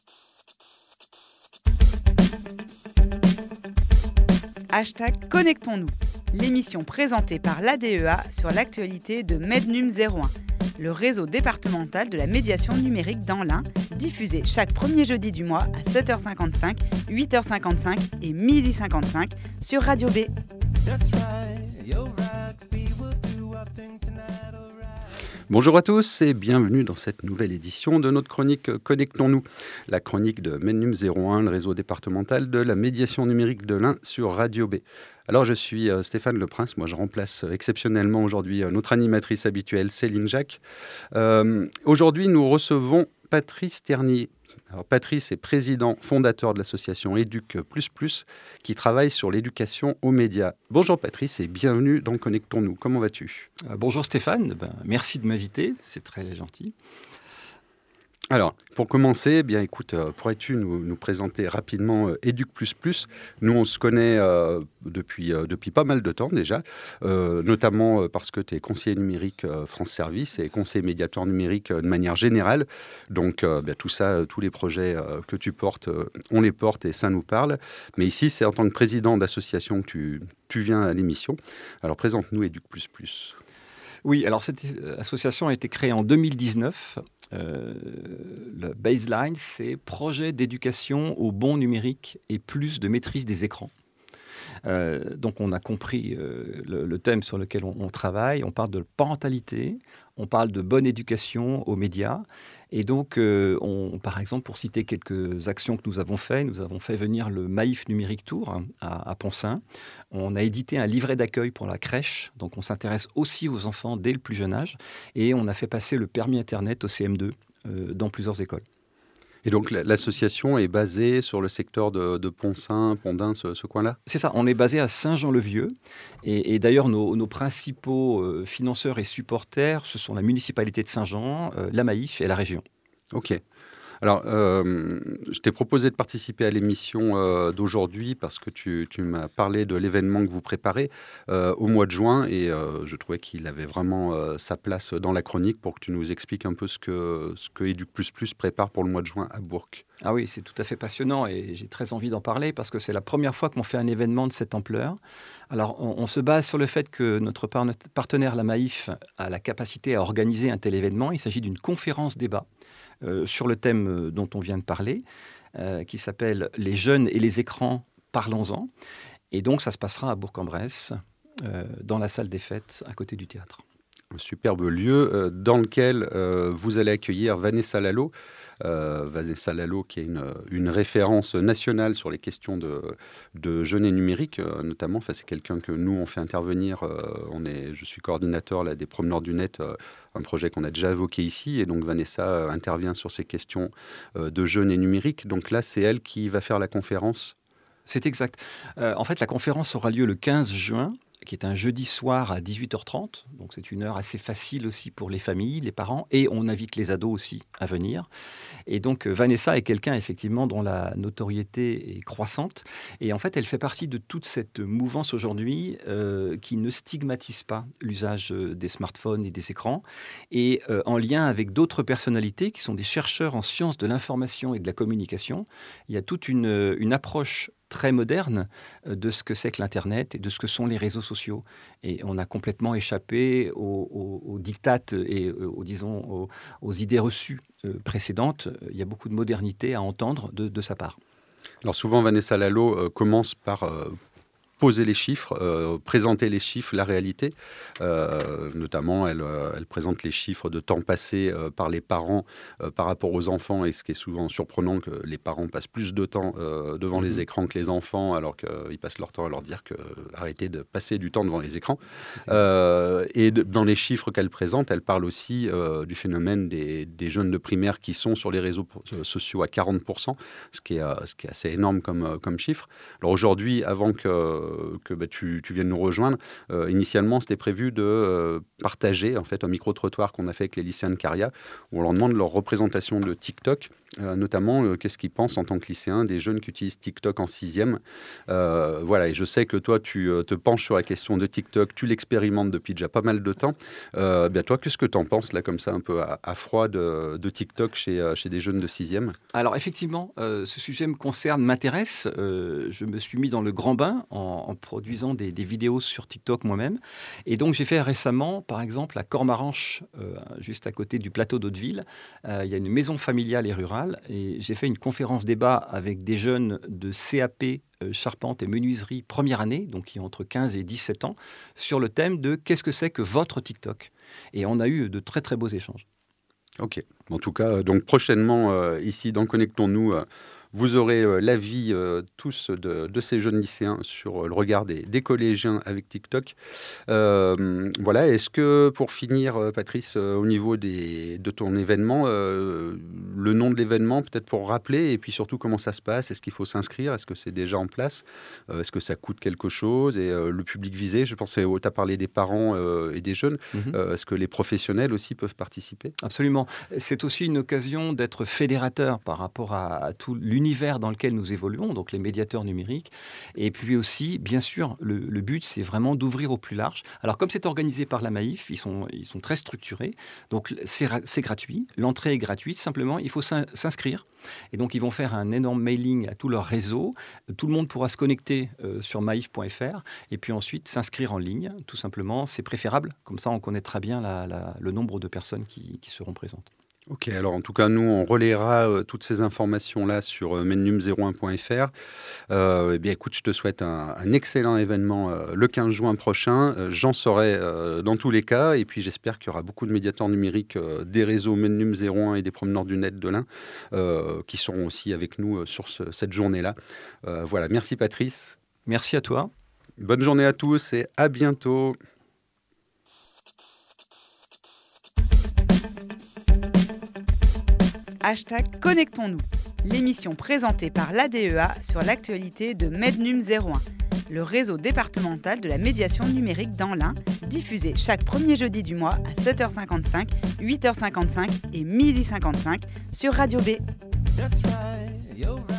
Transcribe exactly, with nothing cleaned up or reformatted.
Hashtag Connectons-nous, l'émission présentée par l'A D E A sur l'actualité de Mednum zéro un, le réseau départemental de la médiation numérique dans l'Ain, diffusé chaque premier jeudi du mois à sept heures cinquante-cinq, huit heures cinquante-cinq et midi cinquante-cinq sur Radio B. Bonjour à tous et bienvenue dans cette nouvelle édition de notre chronique Connectons-nous, la chronique de Mednum zéro un, le réseau départemental de la médiation numérique de l'Ain sur Radio B. Alors je suis euh, Stéphane Leprince, moi je remplace euh, exceptionnellement aujourd'hui euh, notre animatrice habituelle Céline Jacques. Euh, aujourd'hui nous recevons Patrice Ternier. Alors, Patrice est président fondateur de l'association Éduc plus plus qui travaille sur l'éducation aux médias. Bonjour Patrice et bienvenue dans Connectons-nous. Comment vas-tu ? Euh, bonjour Stéphane, ben, merci de m'inviter, c'est très gentil. Alors, pour commencer, eh bien, écoute, euh, pourrais-tu nous, nous présenter rapidement euh, Éduc plus plus ? Nous, on se connaît euh, depuis, euh, depuis pas mal de temps déjà, euh, notamment euh, parce que tu es conseiller numérique euh, France Service et conseiller médiateur numérique euh, de manière générale. Donc, euh, bien, tout ça, euh, tous les projets euh, que tu portes, euh, on les porte et ça nous parle. Mais ici, c'est en tant que président d'association que tu, tu viens à l'émission. Alors, présente-nous Éduc plus plus. Oui, alors cette association a été créée en deux mille dix-neuf. Euh, le baseline, c'est projet d'éducation au bon numérique et plus de maîtrise des écrans. Euh, donc on a compris euh, le, le thème sur lequel on, on travaille. On parle de parentalité, on parle de bonne éducation aux médias. Et donc, euh, on, par exemple, pour citer quelques actions que nous avons faites, nous avons fait venir le Maïf Numérique Tour hein, à, à Poncin. On a édité un livret d'accueil pour la crèche. Donc, on s'intéresse aussi aux enfants dès le plus jeune âge. Et on a fait passer le permis Internet au C M deux euh, dans plusieurs écoles. Et donc l'association est basée sur le secteur de, de Poncin, Pondin, ce, ce coin-là ? C'est ça, on est basé à Saint-Jean-le-Vieux. Et, et d'ailleurs, nos, nos principaux euh, financeurs et supporters, ce sont la municipalité de Saint-Jean, euh, la Maïf et la région. Ok. Alors, euh, je t'ai proposé de participer à l'émission euh, d'aujourd'hui parce que tu, tu m'as parlé de l'événement que vous préparez euh, au mois de juin et euh, je trouvais qu'il avait vraiment euh, sa place dans la chronique pour que tu nous expliques un peu ce que, ce que Éduc plus plus prépare pour le mois de juin à Bourg. Ah oui, c'est tout à fait passionnant et j'ai très envie d'en parler parce que c'est la première fois qu'on fait un événement de cette ampleur. Alors, on, on se base sur le fait que notre par- partenaire, la Maïf, a la capacité à organiser un tel événement. Il s'agit d'une conférence-débat euh, sur le thème euh, dont on vient de parler, euh, qui s'appelle « Les jeunes et les écrans, parlons-en ». Et donc, ça se passera à Bourg-en-Bresse, euh, dans la salle des fêtes, à côté du théâtre. Un superbe lieu euh, dans lequel euh, vous allez accueillir Vanessa Lalo. Euh, Vanessa Lalo, qui est une, une référence nationale sur les questions de, de jeunes et numérique, euh, notamment. Enfin, c'est quelqu'un que nous, on fait intervenir. Euh, on est, je suis coordinateur là, des promeneurs du net, euh, un projet qu'on a déjà évoqué ici. Et donc, Vanessa euh, intervient sur ces questions euh, de jeunes et numérique. Donc là, c'est elle qui va faire la conférence. C'est exact. Euh, en fait, la conférence aura lieu le quinze juin, qui est un jeudi soir à dix-huit heures trente. Donc, c'est une heure assez facile aussi pour les familles, les parents. Et on invite les ados aussi à venir. Et donc, Vanessa est quelqu'un, effectivement, dont la notoriété est croissante. Et en fait, elle fait partie de toute cette mouvance aujourd'hui euh, qui ne stigmatise pas l'usage des smartphones et des écrans. Et euh, en lien avec d'autres personnalités qui sont des chercheurs en sciences de l'information et de la communication, il y a toute une, une approche très moderne de ce que c'est que l'Internet et de ce que sont les réseaux sociaux. Et on a complètement échappé aux, aux, aux dictates et aux, disons, aux, aux idées reçues euh, précédentes. Il y a beaucoup de modernité à entendre de, de sa part. Alors souvent, Vanessa Lalo euh, commence par euh, poser les chiffres, euh, présenter les chiffres, la réalité. Euh, notamment, elle, euh, elle présente les chiffres de temps passé euh, par les parents euh, par rapport aux enfants. Et ce qui est souvent surprenant, que les parents passent plus de temps euh, devant mmh. les écrans que les enfants, alors qu'ils passent leur temps à leur dire que arrêtez de passer du temps devant les écrans. Euh, et de, dans les chiffres qu'elle présente, elle parle aussi euh, du phénomène des, des jeunes de primaire qui sont sur les réseaux sociaux à quarante pour cent, ce qui est, euh, ce qui est assez énorme comme, comme chiffre. Alors aujourd'hui, avant que que bah, tu, tu viennes nous rejoindre. Euh, initialement, c'était prévu de euh, partager en fait, un micro-trottoir qu'on a fait avec les lycéens de Caria, où on leur demande leur représentation de TikTok. euh, notamment euh, qu'est-ce qu'ils pensent en tant que lycéens des jeunes qui utilisent TikTok en sixième. Euh, voilà, et je sais que toi, tu euh, te penches sur la question de TikTok, tu l'expérimentes depuis déjà pas mal de temps. Euh, bien toi, qu'est-ce que tu en penses là, comme ça, un peu à, à froid de, de TikTok chez, euh, chez des jeunes de sixième? Alors effectivement, euh, ce sujet me concerne, m'intéresse. Euh, je me suis mis dans le grand bain en, en produisant des, des vidéos sur TikTok moi-même. Et donc j'ai fait récemment, par exemple, à Cormaranche, euh, juste à côté du plateau d'Hauteville, euh, il y a une maison familiale et rurale. Et j'ai fait une conférence débat avec des jeunes de C A P euh, charpente et menuiserie première année, donc qui ont entre quinze et dix-sept ans, sur le thème de qu'est-ce que c'est que votre TikTok. Et on a eu de très très beaux échanges. Ok. En tout cas, euh, donc prochainement, euh, ici dans Connectons-nous, euh, vous aurez euh, l'avis euh, tous de, de ces jeunes lycéens sur euh, le regard des, des collégiens avec TikTok. Euh, voilà, est-ce que pour finir, euh, Patrice, euh, au niveau des, de ton événement, euh, le nom de l'événement, peut-être pour rappeler, et puis surtout comment ça se passe, est-ce qu'il faut s'inscrire, est-ce que c'est déjà en place, Euh, est-ce que ça coûte quelque chose, et euh, le public visé, je pensais, tu as parlé des parents euh, et des jeunes, Mhm. euh, est-ce que les professionnels aussi peuvent participer? Absolument. C'est aussi une occasion d'être fédérateur par rapport à, à tout l'univers dans lequel nous évoluons, donc les médiateurs numériques. Et puis aussi, bien sûr, le, le but, c'est vraiment d'ouvrir au plus large. Alors, comme c'est organisé par la Maïf, ils sont, ils sont très structurés. Donc, c'est, ra- c'est gratuit. L'entrée est gratuite. Simplement, il faut s'in- s'inscrire. Et donc, ils vont faire un énorme mailing à tout leur réseau. Tout le monde pourra se connecter euh, sur maïf point f r et puis ensuite s'inscrire en ligne. Tout simplement, c'est préférable. Comme ça, on connaîtra bien la- la- le nombre de personnes qui, qui seront présentes. Ok, alors en tout cas, nous, on relayera euh, toutes ces informations-là sur euh, mednum zéro un point f r. Euh, eh bien, écoute, je te souhaite un, un excellent événement euh, le quinze juin prochain. Euh, j'en saurai euh, dans tous les cas. Et puis, j'espère qu'il y aura beaucoup de médiateurs numériques euh, des réseaux Mednum zéro un et des promeneurs du net de l'Ain euh, qui seront aussi avec nous euh, sur ce- cette journée-là. Euh, voilà, merci Patrice. Merci à toi. Bonne journée à tous et à bientôt. Hashtag Connectons-nous, l'émission présentée par l'A D E A sur l'actualité de Mednum zéro un, le réseau départemental de la médiation numérique dans l'Ain, diffusé chaque premier jeudi du mois à sept heures cinquante-cinq, huit heures cinquante-cinq et midi cinquante-cinq sur Radio B. That's right, you're right.